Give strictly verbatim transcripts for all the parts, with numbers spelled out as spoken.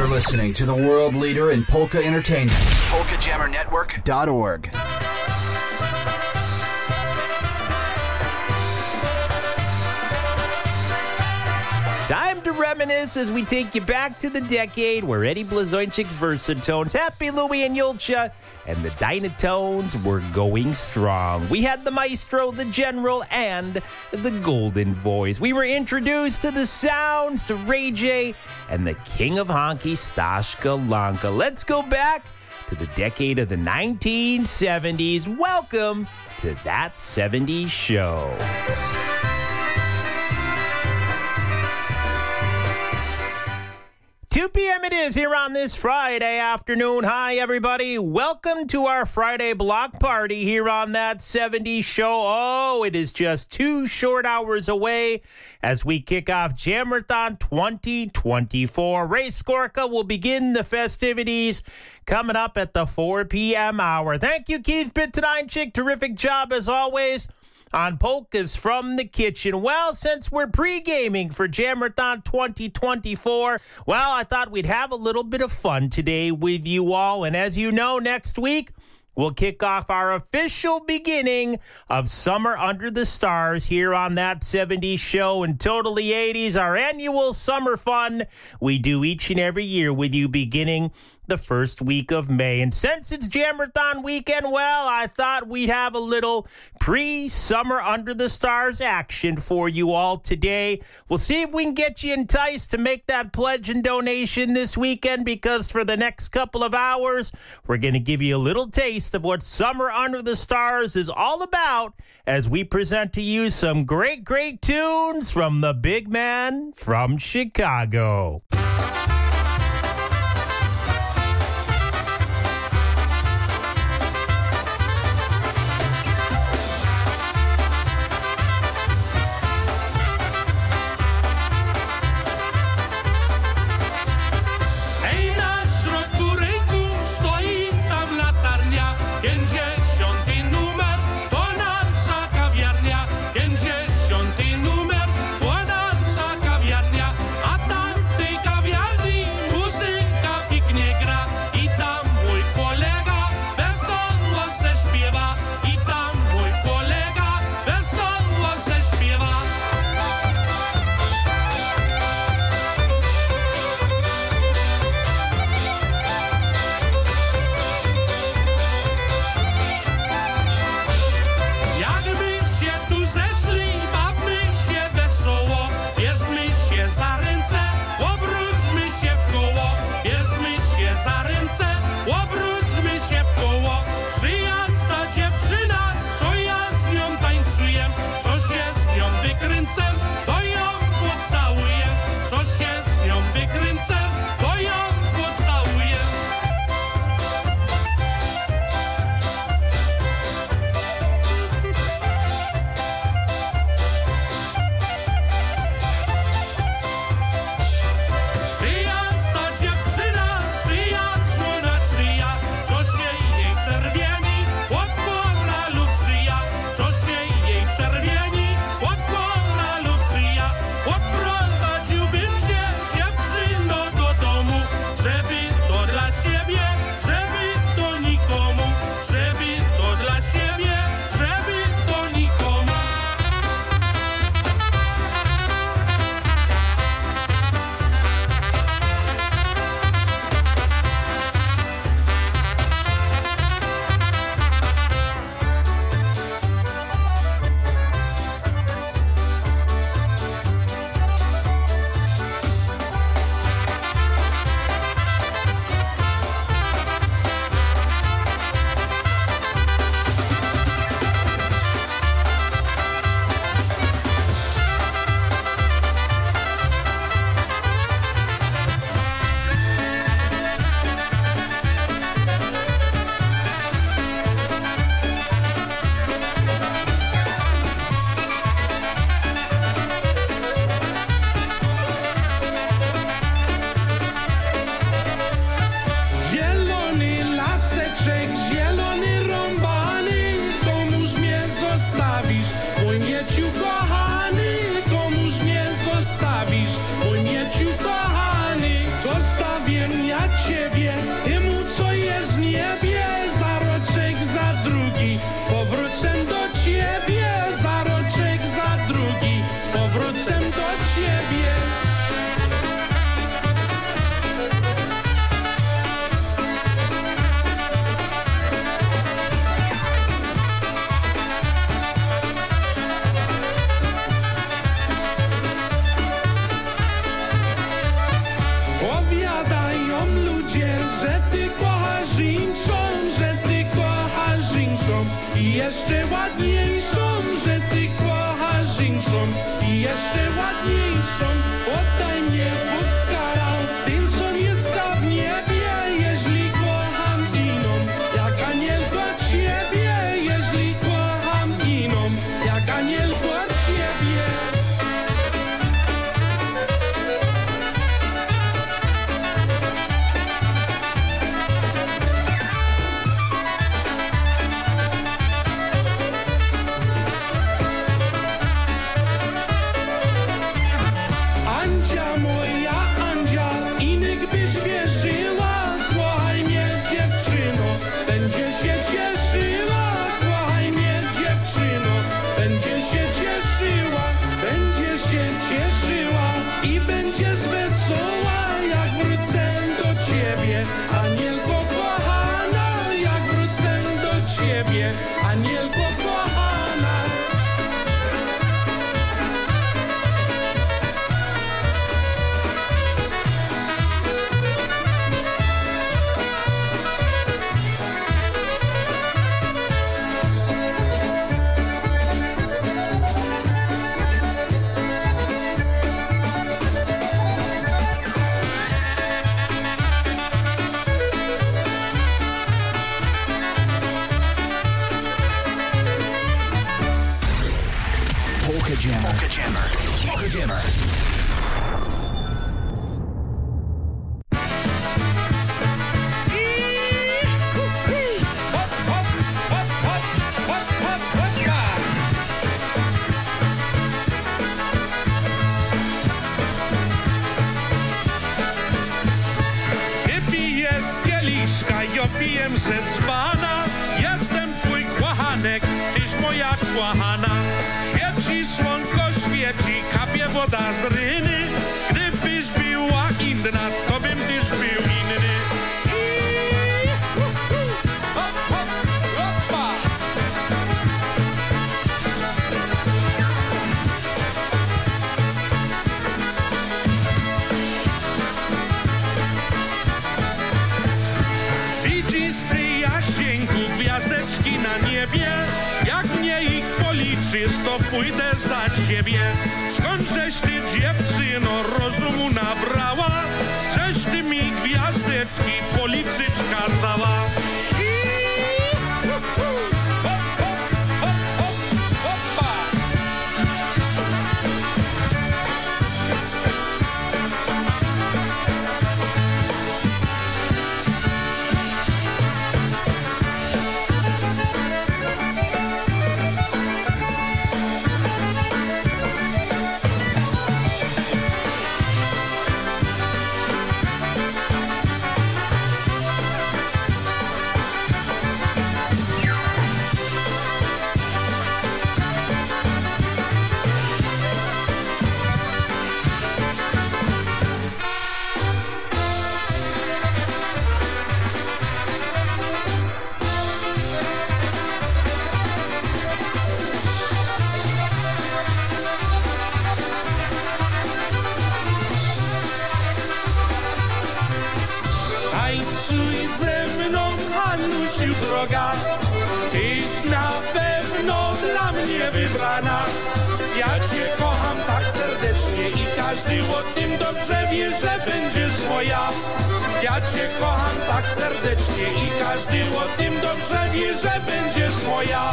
You're listening to the world leader in polka entertainment, polka jammer network dot org. Time to reminisce as we take you back to the decade where Eddie Blazonczyk's Versatones, Happy Louie and Yulcha, and the Dynatones were going strong. We had the Maestro, the General, and the Golden Voice. We were introduced to the sounds, to Ray J, and the King of Honky, Stashka Lanka. Let's go back to the decade of the nineteen seventies. Welcome to That seventies Show. two p.m. it is here on this Friday afternoon. Hi, everybody. Welcome to our Friday block party here on That seventies Show. Oh, it is just two short hours away as we kick off Jammerthon twenty twenty-four. Ray Skorka will begin the festivities coming up at the four p.m. hour. Thank you, Keith Bitteneinchick. Terrific job as always on Polkas from the Kitchen. Well, since we're pre-gaming for Jammerthon twenty twenty-four, well, I thought we'd have a little bit of fun today with you all. And as you know, next week, we'll kick off our official beginning of Summer Under the Stars here on That seventies Show and Totally eighties, our annual summer fun we do each and every year with you beginning the first week of May. And since it's Jammerthon weekend, well, I thought we'd have a little pre-Summer Under the Stars action for you all today. We'll see if we can get you enticed to make that pledge and donation this weekend, because for the next couple of hours, we're going to give you a little taste of what Summer Under the Stars is all about as we present to you some great, great tunes from the big man from Chicago. Pięćdziesiąty numer, płonąca kawiarnia, a tam w tej kawiarni za ciebie, temu co jest w niebie, za roczek, za drugi, powrócę do ciebie, za roczek, za drugi, powrócę do ciebie. Powiadają ludzie, że ty kochasz inszą, że ty kochasz inszą i jeszcze ładniejszą, że ty kochasz inszą i jeszcze ładniejszą. Oddaj mnie, Bóg skarał, tym co mieszka w niebie, jeśli kocham inną, jak aniel do ciebie, jeśli kocham inną, jak aniel do ciebie. Andzia moja, Andzia, inek byś wierzyła, kochaj mnie dziewczyno, będzie się cieszyła, kochaj mnie dziewczyno, będzie się cieszyła, będzie się cieszyła i będziesz wesoła, jak wrócę do ciebie, anielko kochana, jak wrócę do ciebie, anielko kochana. Polka Jammer. Polka Jammer. Polka Jammer. Wypiję z kieliszka i opijem ze dzbana. Jestem twój kochanek, tyś moja kochana. Świeci słonko, świeci, kapie woda z ryny. Gdybyś była inna, to bym tyś był inny. I hu, hu, hop, hop, hopa. Widzisz ty, Jasieńku, gwiazdeczki na niebie. Jak mnie ich policzysz, to pójdę za ciebie. Skądżeś ty, dziewczyno, rozumu nabrała, żeś ty mi gwiazdeczki policzyć kazała. I hu, hu, hop, hop, hop, hop, hopa. Tańcuj ze mną, Hanusiu droga, tyś na pewno dla mnie wybrana. Ja cię kocham tak serdecznie i każdy o tym dobrze wie, że będziesz moja. Ja cię kocham tak serdecznie i każdy o tym dobrze wie, że będziesz moja.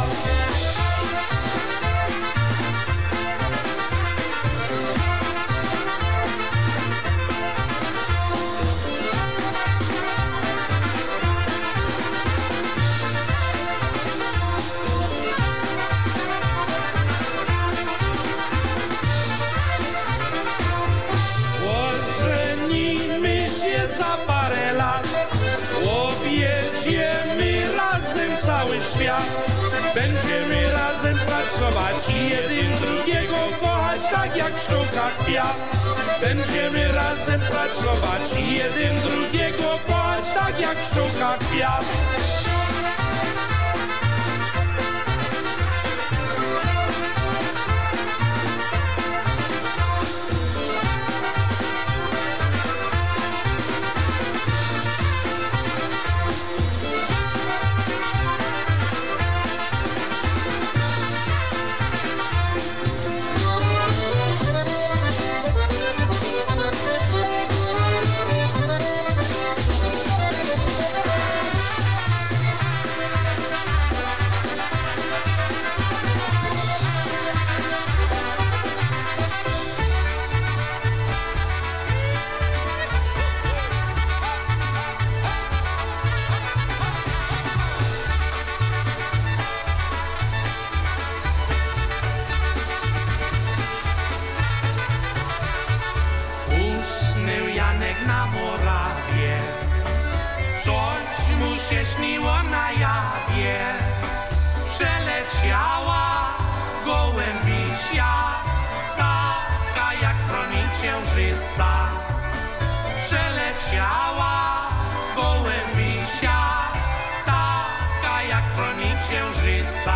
Ożenimy się za parę lat. jak sztuka kwiat. Będziemy razem pracować i jeden drugiego kochać, tak jak sztuka kwiat. Na Morawie coś mu się śniło na jawie. Przeleciała gołębisia, taka jak promień księżyca. Przeleciała gołębisia, taka jak promień księżyca.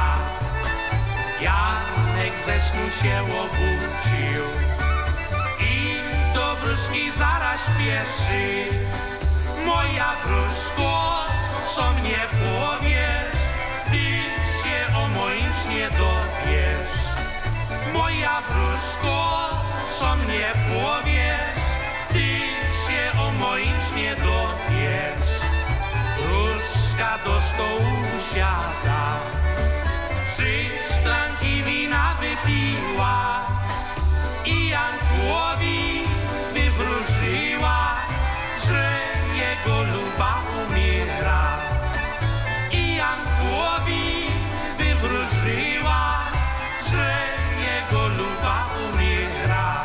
Janek ze snu się obudził i do wróżki zaraz śpieszy. Moja wróżko, co mnie powiesz, ty się o moim śnie dowiesz. Moja wróżko, co mnie powiesz, ty się o moim śnie dowiesz. Wróżka do stołu usiada, trzy szklanki wina wypiła i Jankowi wywróżyła, że jego luba umiera. I Jankowi wywróżyła, że jego luba umiera.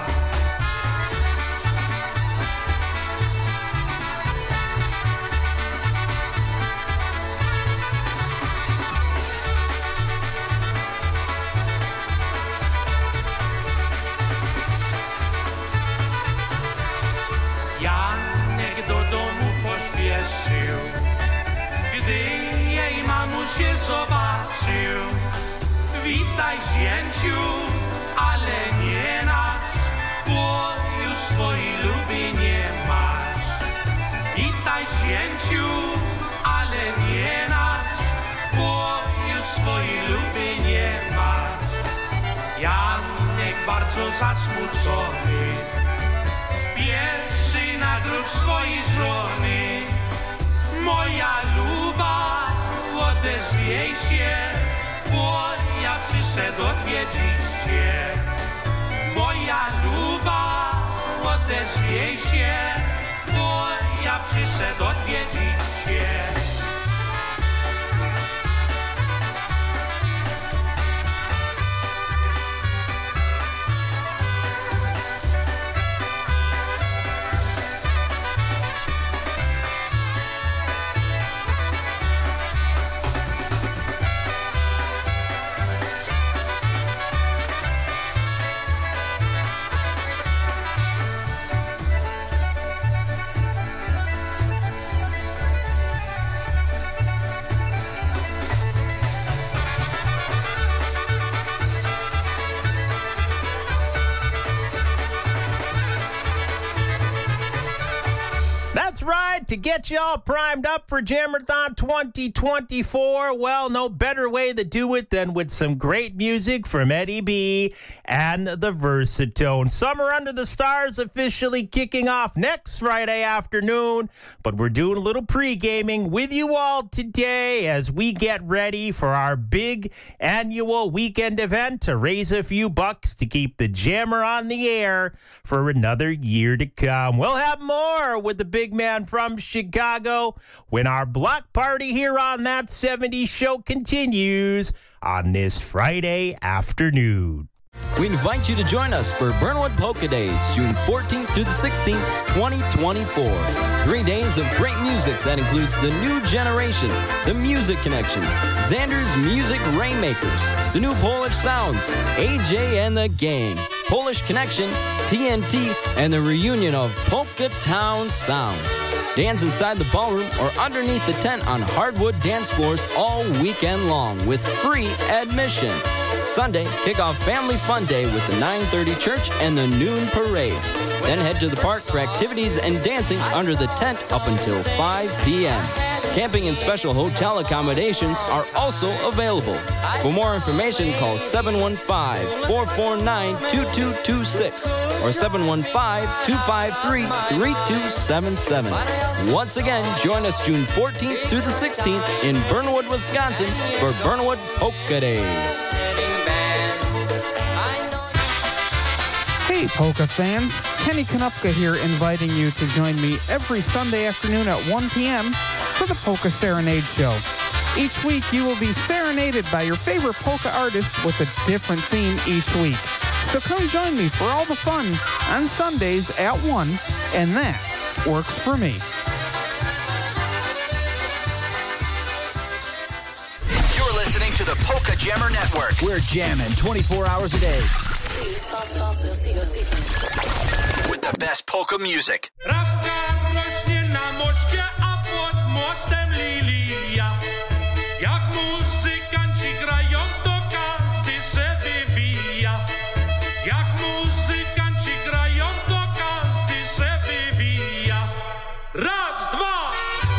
Janek do domu pośpieszył, gdy jej mamusię zobaczył. Witaj, zięciu, ale nie nasz, bo już swojej luby nie masz. Witaj, zięciu, ale nie nasz, bo już swojej luby nie masz. Janek bardzo zasmucony spieszy na grób swojej żony. Moja luba, odezwij się, bo ja przyszedł odwiedzić cię. Moja luba, odezwij się, bo ja przyszedł odwiedzić cię. That's right. To get you all primed up for Jammerthon twenty twenty-four, well, no better way to do it than with some great music from Eddie B and the Versatone. Summer Under the Stars officially kicking off next Friday afternoon, but we're doing a little pre-gaming with you all today as we get ready for our big annual weekend event to raise a few bucks to keep the Jammer on the air for another year to come. We'll have more with the big man from Chicago when our block party here on That seventies Show continues on this Friday afternoon. We invite you to join us for Burnwood Polka Days, June fourteenth through the sixteenth, twenty twenty-four. Three days of great music that includes the New Generation, the Music Connection, Xander's Music Rainmakers, the New Polish Sounds, A J and the Gang, Polish Connection, T N T, and the reunion of Polka Town Sound. Dance inside the ballroom or underneath the tent on hardwood dance floors all weekend long with free admission. Sunday, kick off Family Fun Day with the nine thirty church and the noon parade. Then head to the park for activities and dancing under the tent up until five p.m. Camping and special hotel accommodations are also available. For more information, call seven one five, four four nine, two two two six or seven one five, two five three, three two seven seven. Once again, join us June fourteenth through the sixteenth in Burnwood, Wisconsin for Burnwood Polka Days. Hey, polka fans. Kenny Konopka here, inviting you to join me every Sunday afternoon at one p.m. for the Polka Serenade Show. Each week, you will be serenaded by your favorite polka artist with a different theme each week. So come join me for all the fun on Sundays at one, and that works for me. You're listening to the Polka Jammer Network. We're jamming twenty-four hours a day with the best polka music. Trawka rośnie na moście, a pod mostem lilia. Jak muzykanci grają, to każdy się wywija. Jak muzykanci grają, to każdy się wywija. Raz, dwa.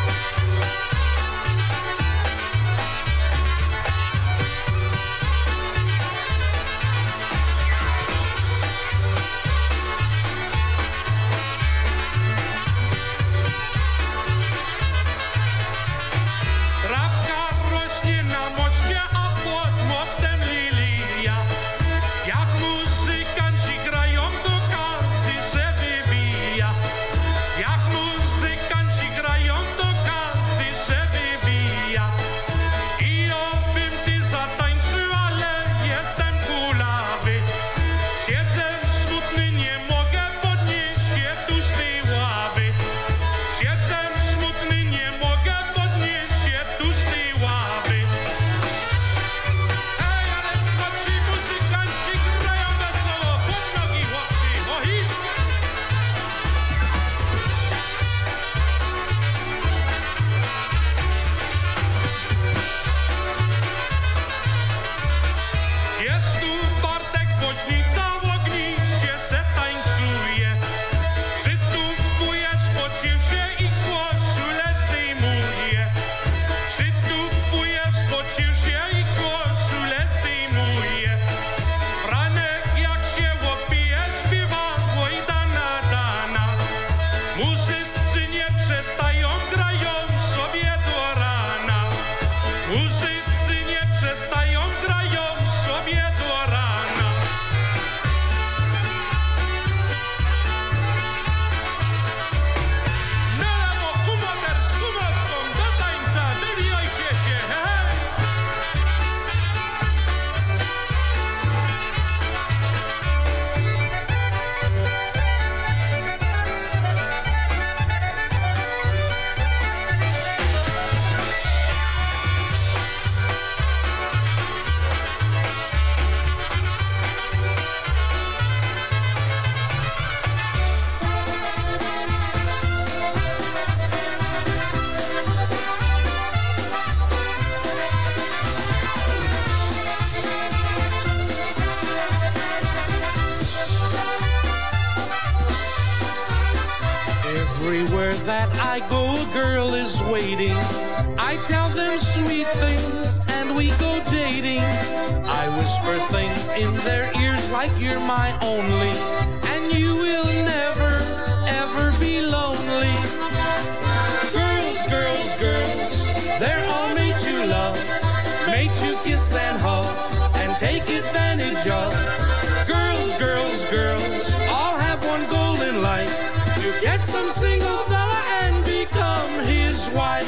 Everywhere that I go, a girl is waiting. I tell them sweet things and we go dating. I whisper things in their ears like you're my only, and you will never, ever be lonely. Girls, girls, girls, they're all made to love, made to kiss and hug and take advantage of. Girls, girls, girls, all have one goal in life: to get some single fella and become his wife.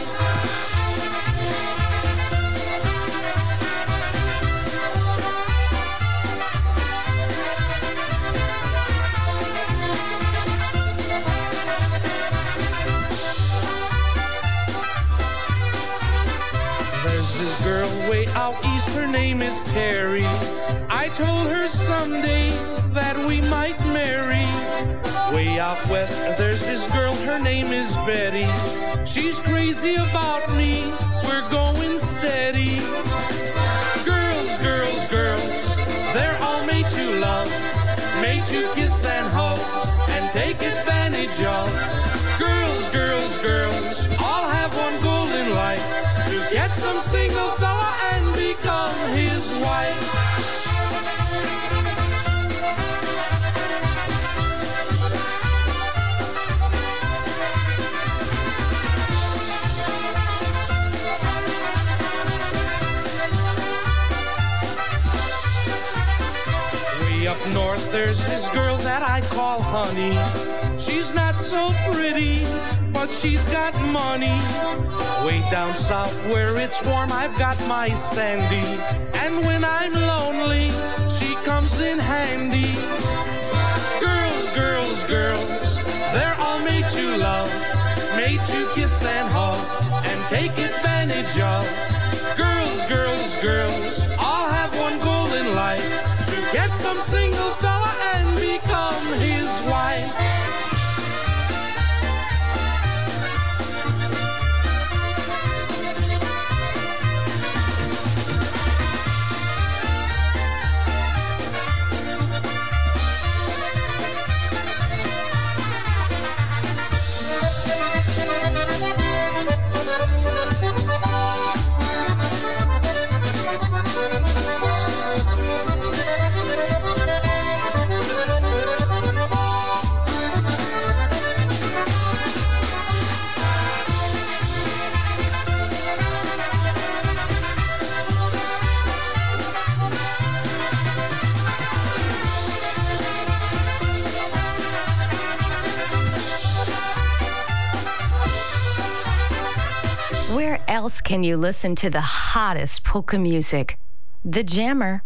her name is Terry. I told her someday that we might marry. Way out west, there's this girl, her name is Betty. She's crazy about me, we're going steady. Girls, girls, girls, they're all made to love, made to kiss and hug, and take advantage of. Girls, girls, girls, all have one goal in life, to get some single fella and become his wife. Up north, there's this girl that I call Honey. She's not so pretty, but she's got money. Way down south where it's warm, I've got my Sandy. And when I'm lonely, she comes in handy. Girls, girls, girls, they're all made to love, made to kiss and hug, and take advantage of. Girls, girls, girls, all have one goal in life, get some single fella and become his wife. Where else can you listen to the hottest polka music? The Jammer.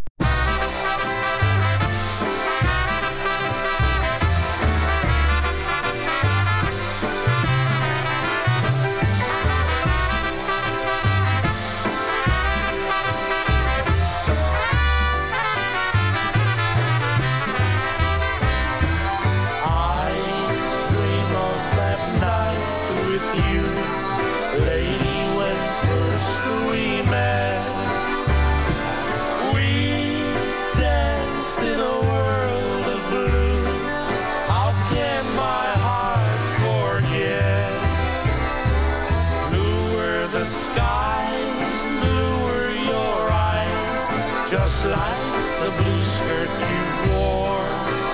Just like the blue skirt you wore.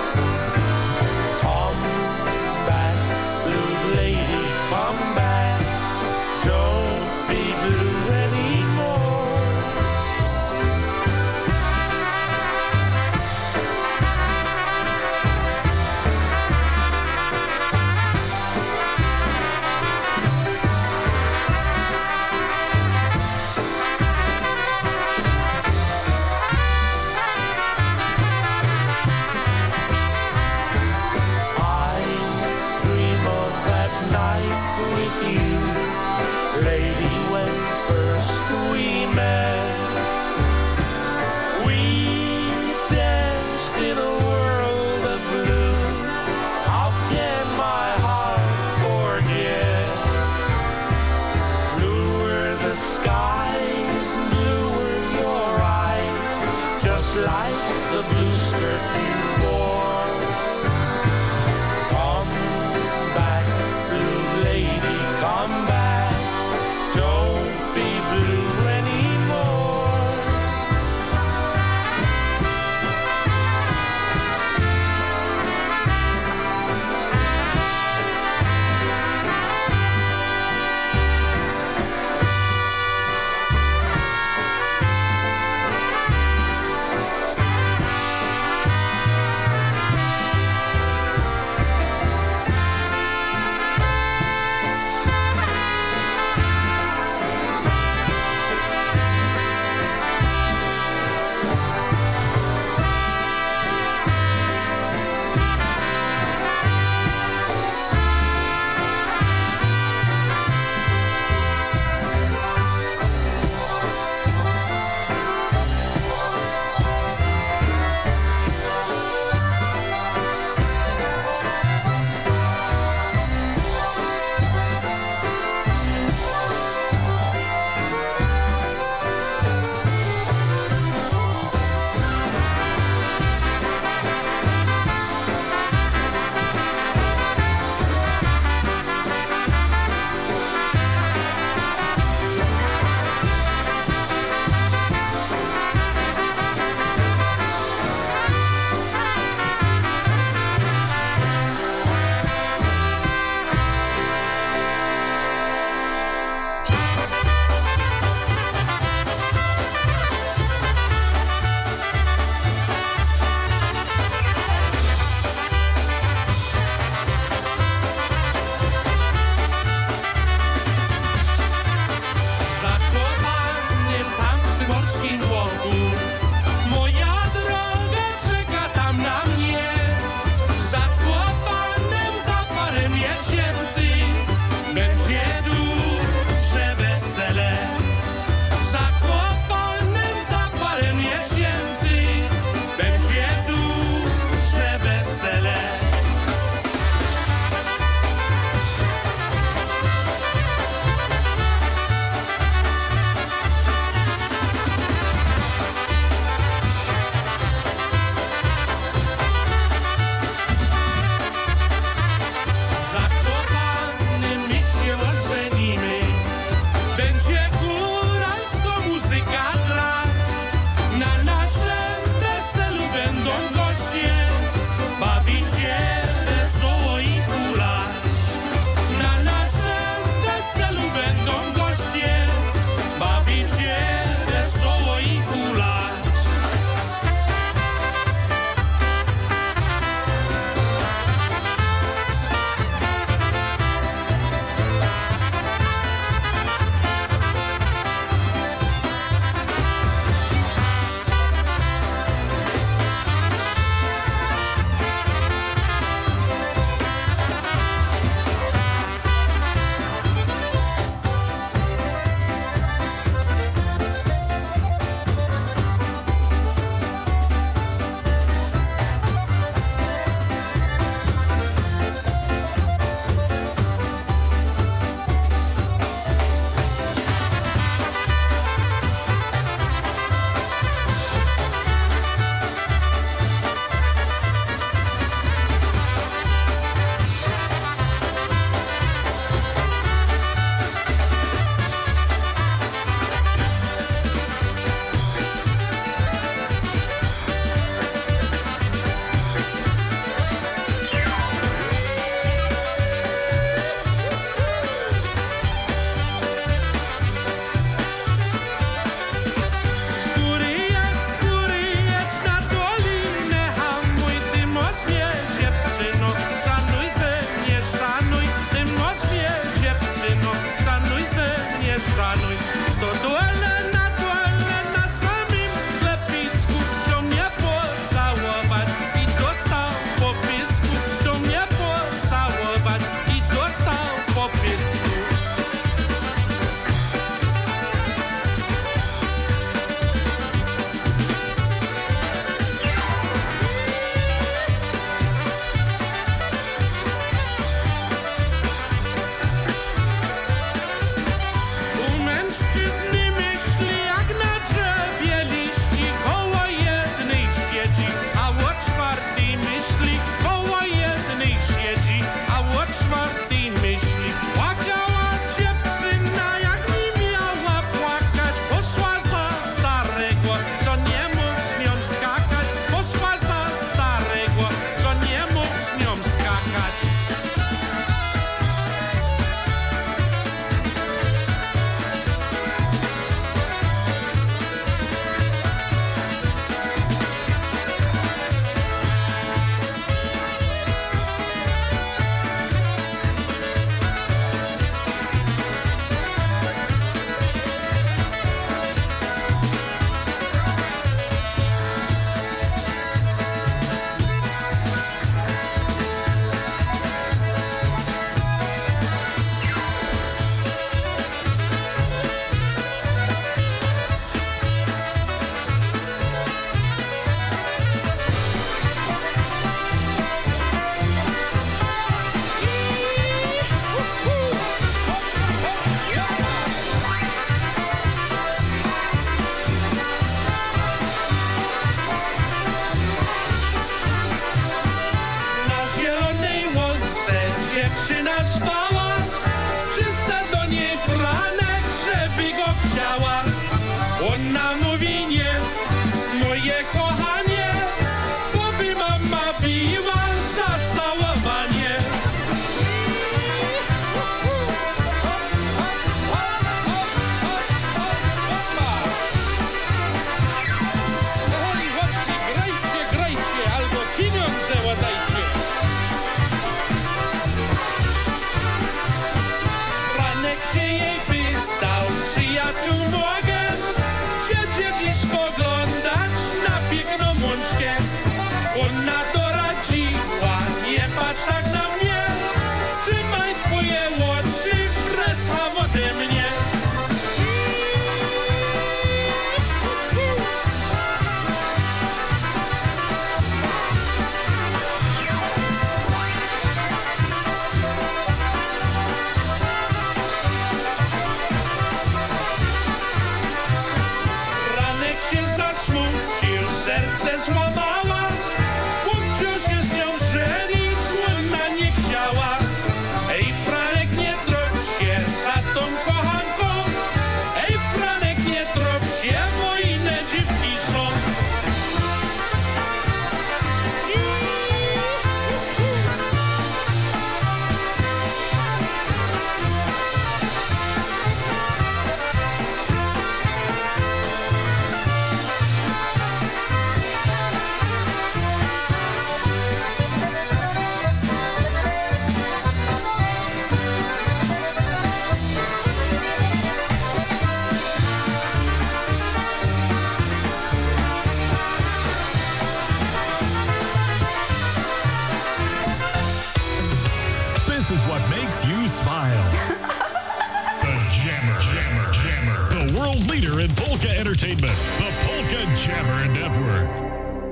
Come back, blue lady, come back. Don't be blue anymore. Like the blue skirt you wore. Come back, blue lady, come se złamała, chłopcio się z nią żenić, ona nie chciała. Ej, Franek, nie trąć się za tą kochanką, ej, Franek, nie trąć się, bo inne dziewki są. This is what makes you smile. The Jammer. Jammer. Jammer. The world leader in polka entertainment. The Polka Jammer Network.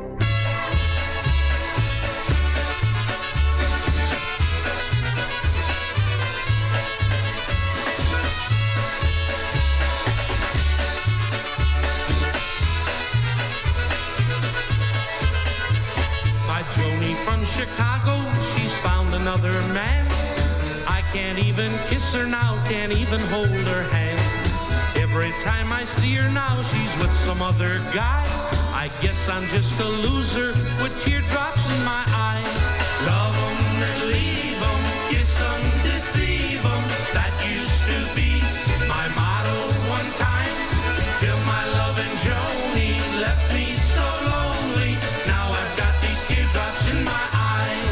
My Joni from Chicago, she's found another man. I can't even kiss her now, can't even hold her hand. Every time I see her now, she's with some other guy. I guess I'm just a loser with teardrops in my eyes. Love 'em and leave 'em, kiss 'em, deceive 'em. That used to be my motto one time, till my loving Joni left me so lonely. Now I've got these teardrops in my eyes.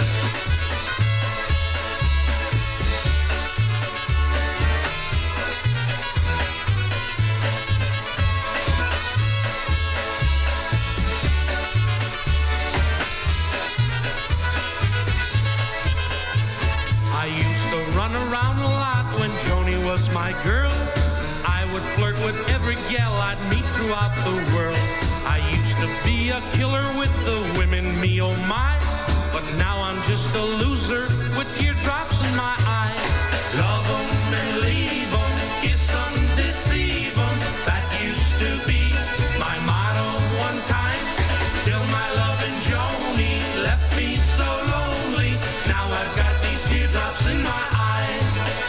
I used to run around a lot when Joni was my girl. I would flirt with every gal I'd meet throughout the world. I used to be a killer with the women, me oh my. But now I'm just a loser with teardrops in my eyes. Love 'em and leave 'em, kiss 'em, deceive 'em. That used to be my motto one time, till my loving Joni left me so lonely. Now I've got these teardrops in my eyes.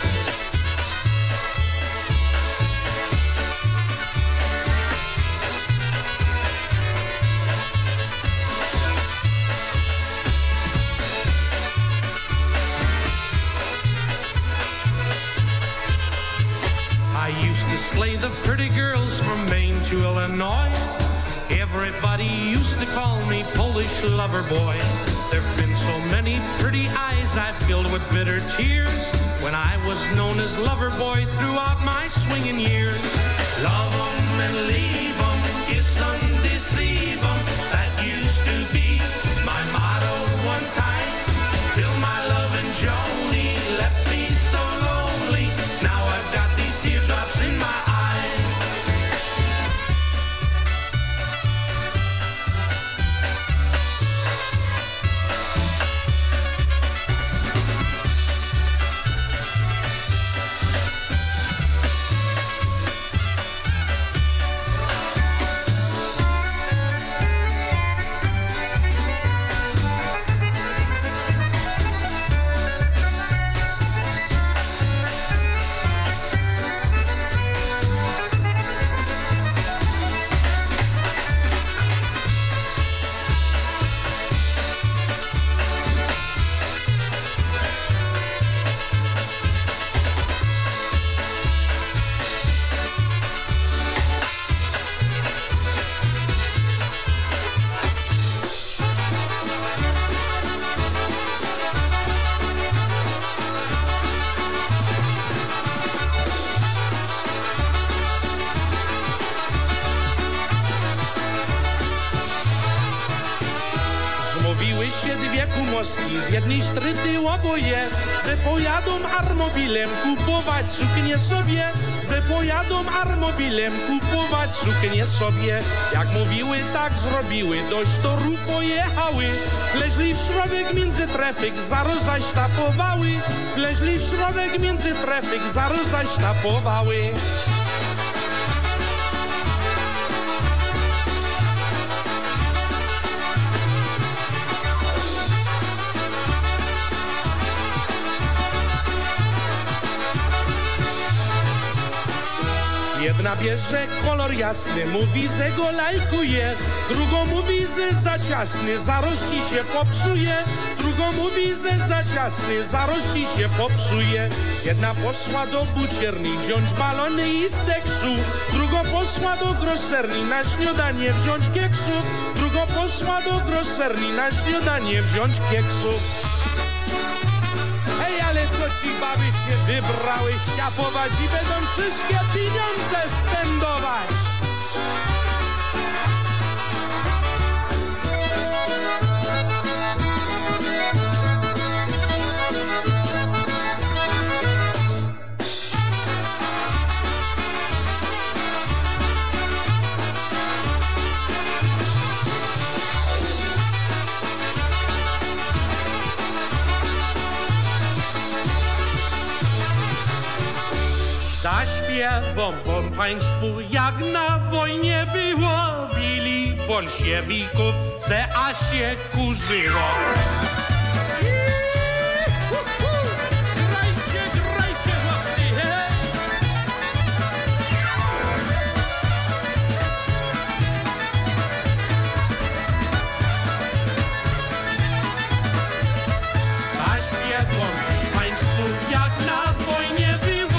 I used to slay the pretty girls from Maine to Illinois. Everybody used to call me Polish lover boy. There've been so many pretty eyes I filled with bitter tears when I was known as lover boy throughout my swinging years. Love 'em and leave 'em, kiss 'em, deceive 'em. That used to be my motto one time, till my loving Joni left me so lonely. Now I've got these teardrops in my eyes. Zmówiły się dwie kumoski, z jednej sztryty oboje, ze pojadą armobilem kupować suknię sobie, ze pojadą armobilem kupować suknię sobie. Jak mówiły, tak zrobiły, dość toru pojechały, wleźli w środek między trefyk, zaraz zaś tapowały, wleźli w środek między trefyk, zaraz zaś tapowały. Jedna bierze kolor jasny, mówi, że go lajkuje. Drugą mówi, że za ciasny, zarości się popsuje. Drugą mówi, że za ciasny, zarości się popsuje. Jedna poszła do bucierni wziąć balony i steksu. Drugą poszła do groserni na śniadanie wziąć keksów. Drugą poszła do groserni na śniadanie wziąć keksów. Hej, ale to ci baby się wybrały siapować i będą wszystkie pieniądze spendować. Zaśpiewam wam państwu, jak na wojnie było, bili bolszewików, se a się kurzyło. Grajcie, grajcie, chłopcy, hej! Zaśpiewam dziś państwu, jak na wojnie było,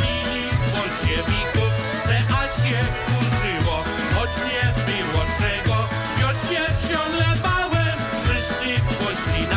se a się kurzyło, choć nie było czego, już się ciągle bałem, wszyscy poszli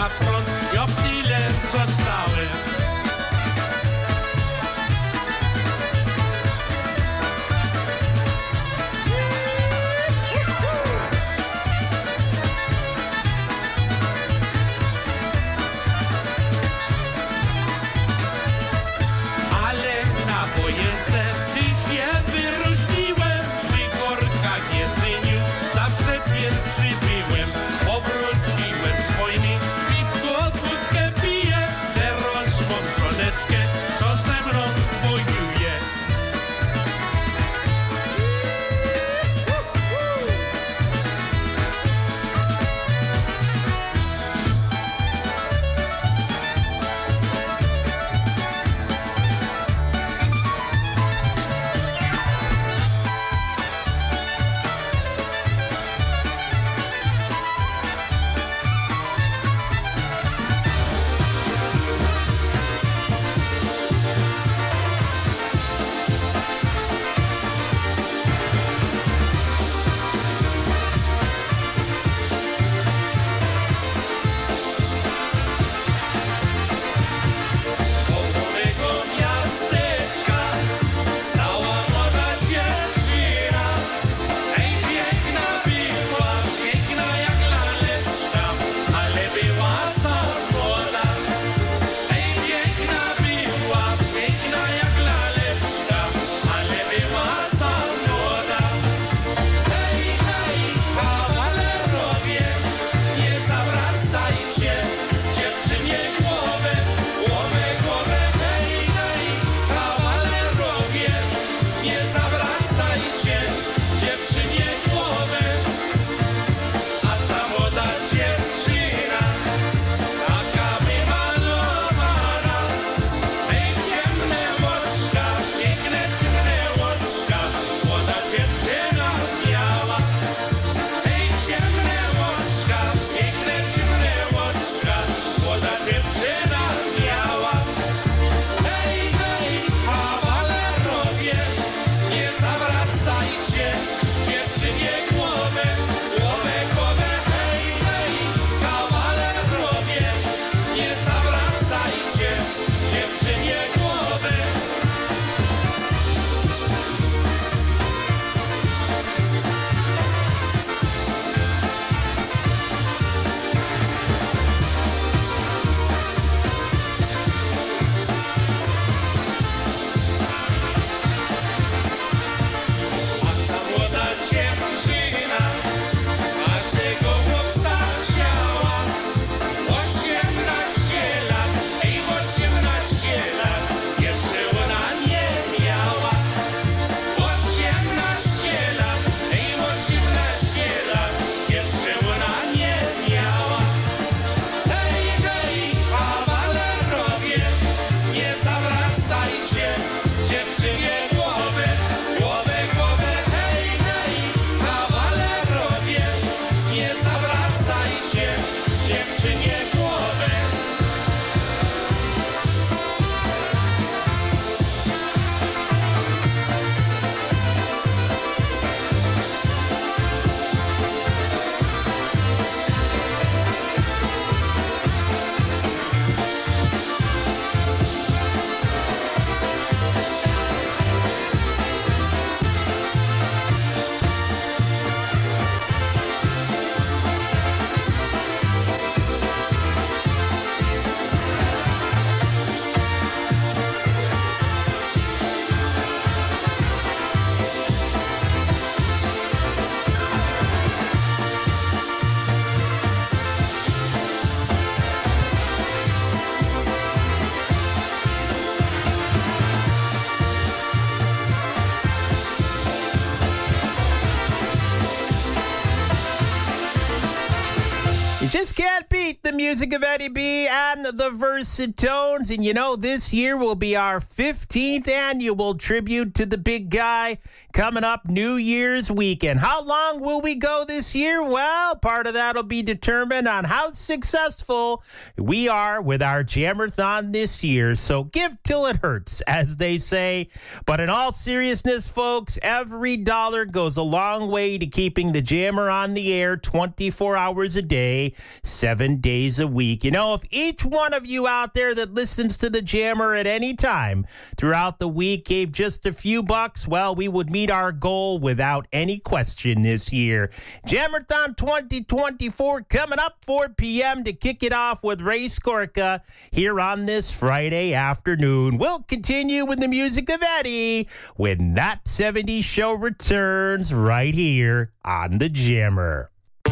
just can't beat the music of Eddie B and the Versatones. And you know, this year will be our fifteenth annual tribute to the big guy coming up New Year's weekend. How long will we go this year? Well, part of that will be determined on how successful we are with our Jammerthon this year. So give till it hurts, as they say. But in all seriousness, folks, every dollar goes a long way to keeping the Jammer on the air twenty-four hours a day, seven days a week. You know, if each one of you out there that listens to the Jammer at any time throughout the week gave just a few bucks, well, we would meet our goal without any question this year. Jammerthon twenty twenty-four coming up four p.m. to kick it off with Ray Skorka here on this Friday afternoon. We'll continue with the music of Eddie when that seventies show returns right here on the Jammer.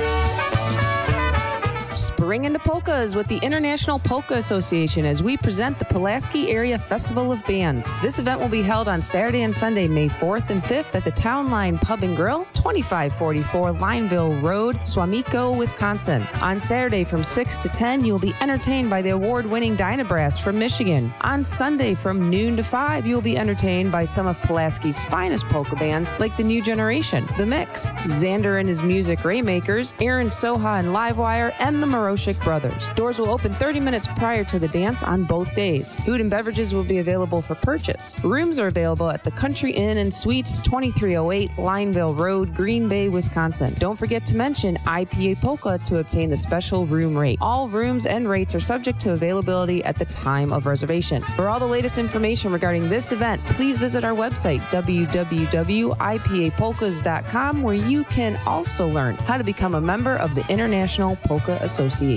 Spring into polkas with the International Polka Association as we present the Pulaski Area Festival of Bands. This event will be held on Saturday and Sunday, May fourth and fifth at the Town Line Pub and Grill, twenty-five forty-four Lineville Road, Swamico, Wisconsin. On Saturday from six to ten, you will be entertained by the award-winning Dynabrass from Michigan. On Sunday from noon to five, you will be entertained by some of Pulaski's finest polka bands like The New Generation, The Mix, Xander and His Music Raymakers, Aaron Soha and Livewire, and the Maroshik Brothers. Doors will open thirty minutes prior to the dance on both days. Food and beverages will be available for purchase. Rooms are available at the Country Inn and Suites, twenty-three oh eight Lineville Road, Green Bay, Wisconsin. Don't forget to mention I P A Polka to obtain the special room rate. All rooms and rates are subject to availability at the time of reservation. For all the latest information regarding this event, please visit our website, w w w dot i p a polkas dot com, where you can also learn how to become a member of the International Polka Association.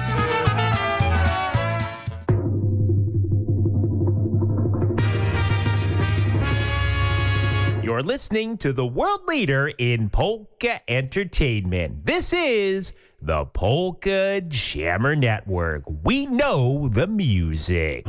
You're listening to the world leader in polka entertainment. This is the Polka Jammer Network. We know the music.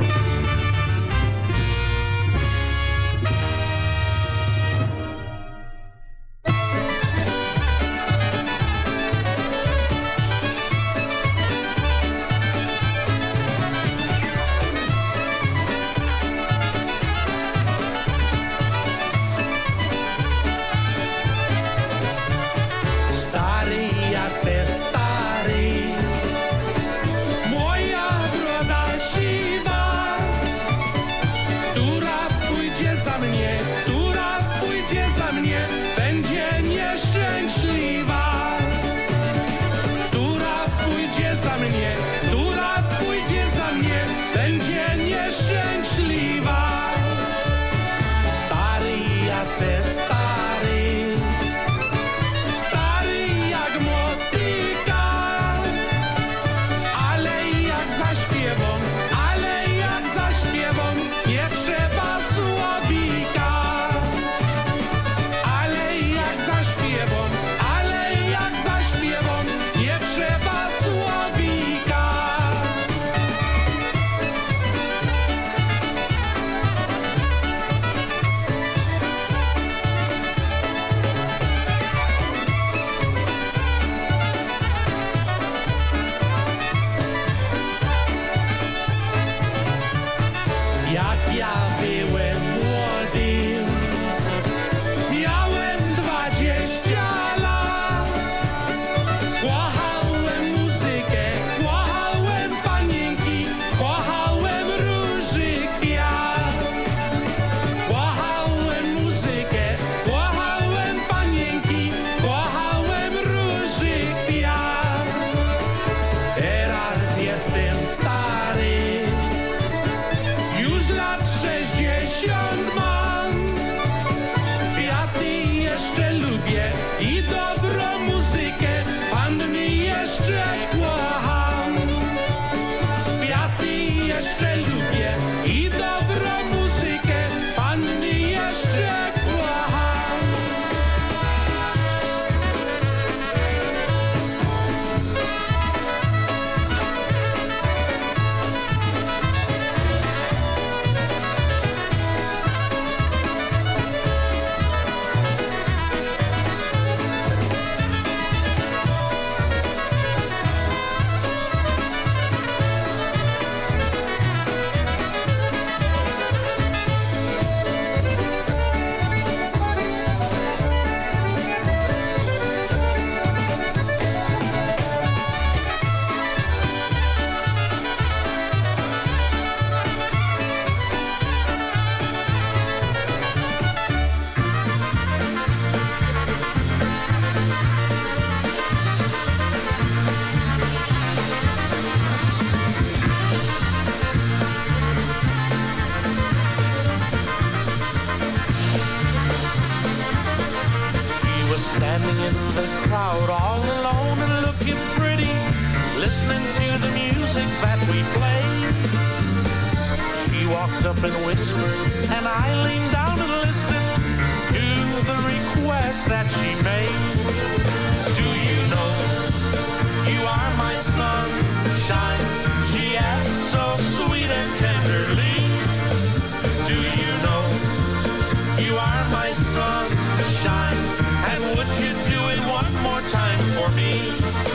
standing in the crowd all alone and looking pretty, listening to the music that we play. She walked up and whispered, and I leaned down and listened to the request that she made. Do you know you are my sunshine? She asked so sweet and tenderly. Do you know you are my sunshine? And would you do it one more time for me?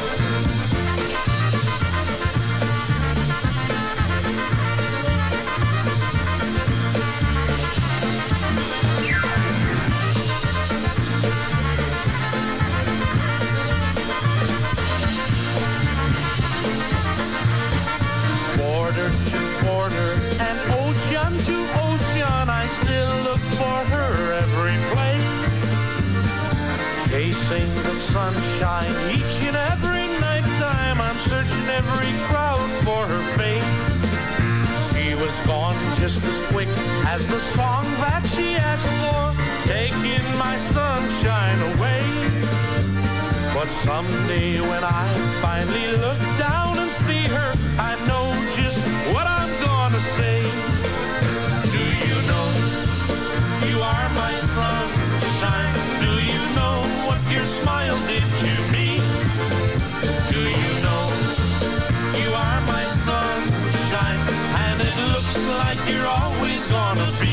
Border to border and ocean to ocean, I still look for her every place. Chasing the sunshine each and every night time, I'm searching every crowd for her face. She was gone just as quick as the song that she asked for, taking my sunshine away. But someday when I finally look down and see her, I know just what I'm gonna say. Do you know you are my sunshine? Do you know what your smile did to me? Do you know you are my sunshine? And it looks like you're always gonna be.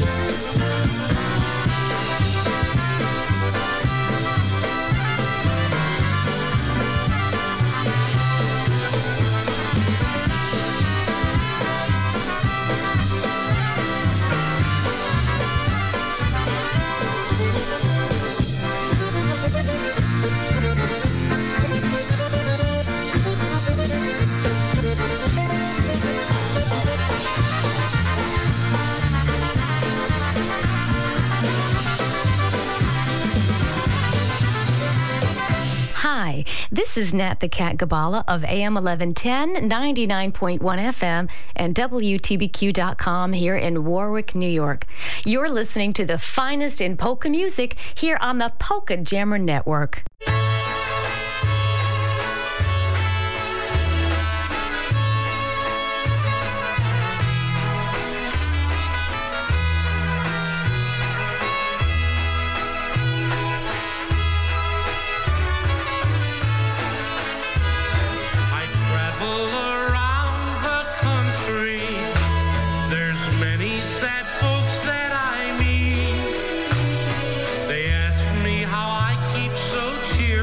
Hi, this is Nat the Cat Gabala of A M eleven ten, ninety-nine point one F M, and W T B Q dot com here in Warwick, New York. You're listening to the finest in polka music here on the Polka Jammer Network. They ask me how I keep so cheerful.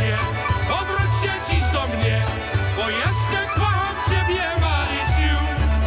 cię, powróć się dziś do mnie, bo jeszcze kocham ciebie, Marysiu.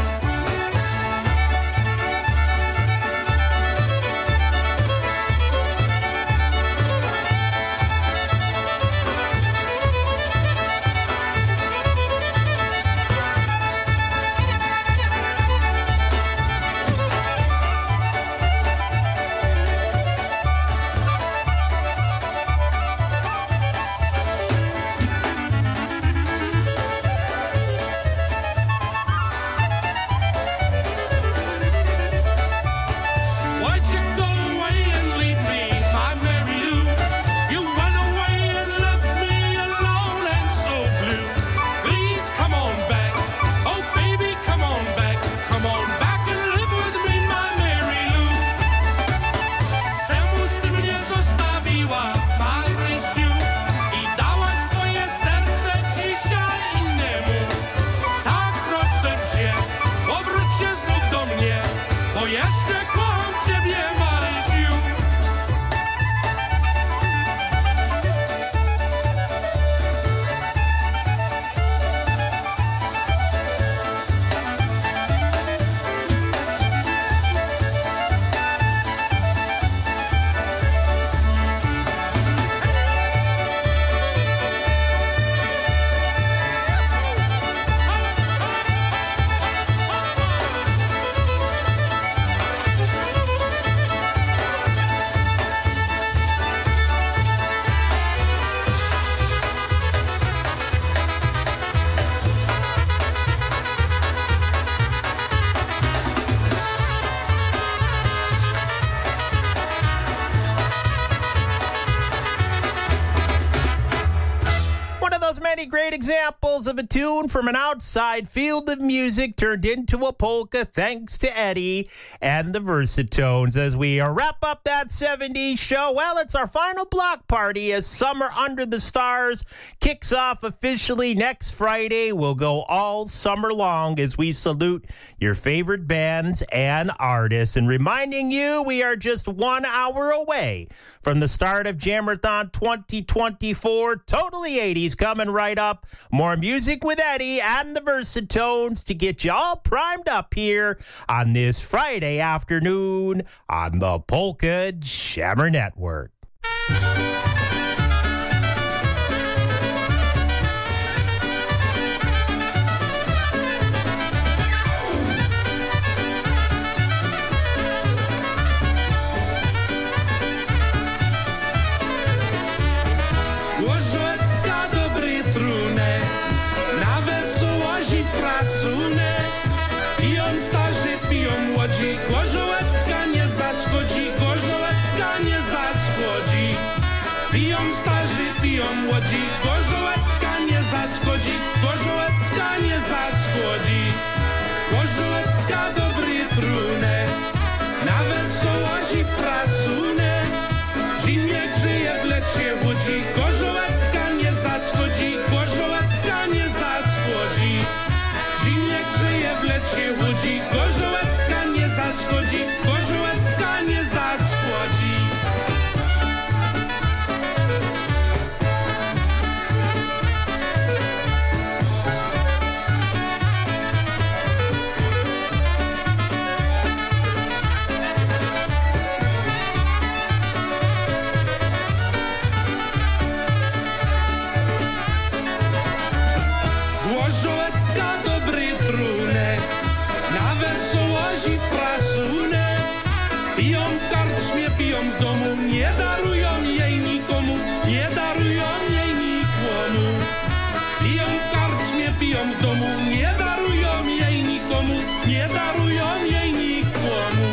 Why'd you go away and leave me, my Mary Lou? You went away and left me alone and so blue. Please come on back, oh baby, come on back, come on back and live with me, my Mary Lou. Czemuż ty mnie zostawiła, Marysiu, i dałaś twoje serce dzisiaj innemu? Tak proszę cię, powróć się znów do mnie, bo jeszcze kocham ciebie, Marysiu. One of those many great examples of a tune from an outside field of music turned into a polka thanks to Eddie and the Versatones. As we uh, wrap up that seventies show, well, it's our final block party as Summer Under the Stars kicks off officially next Friday. We'll go all summer long as we salute your favorite bands and artists. And reminding you, we are just one hour away from the start of Jammerthon twenty twenty-four. Totally eighties coming right up. More music with Eddie and the Versatones to get you all primed up here on this Friday afternoon on the Polka Jammer Network. Łożecka dobry trunek, na wesołości frasunek. Piją starzy, piją młodzi, Gorzołecka nie zaszkodzi, Gorzołecka nie zaszkodzi. Piją starzy, piją młodzi, Gorzołecka nie zaszkodzi, Gorzołecka nie zaszkodzi. Gorzołecka dobry trunek, na wesołości frasunek. Zimie grzeje, w lecie łodzi, Gorzołecka nie zaszkodzi, Gorzołecka nie zaszkodzi. Zimie grzeje, w lecie łodzi, Gorzołecka nie zaszkodzi, Gorzołecka nie zaszkodzi. Łożołecka dobry trunek, na wesołości frasunek. Piją w karczmie, piją w domu, nie darują jej nikomu, nie darują jej nikomu. Piją w karczmie, piją w domu, nie darują jej nikomu, nie darują jej nikomu.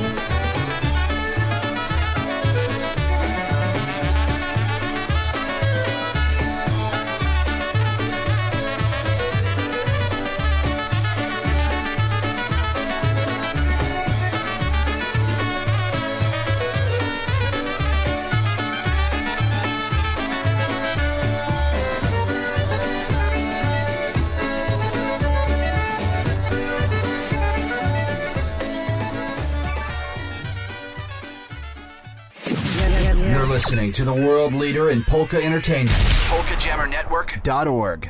listening to the world leader in polka entertainment. polka jammer network dot org.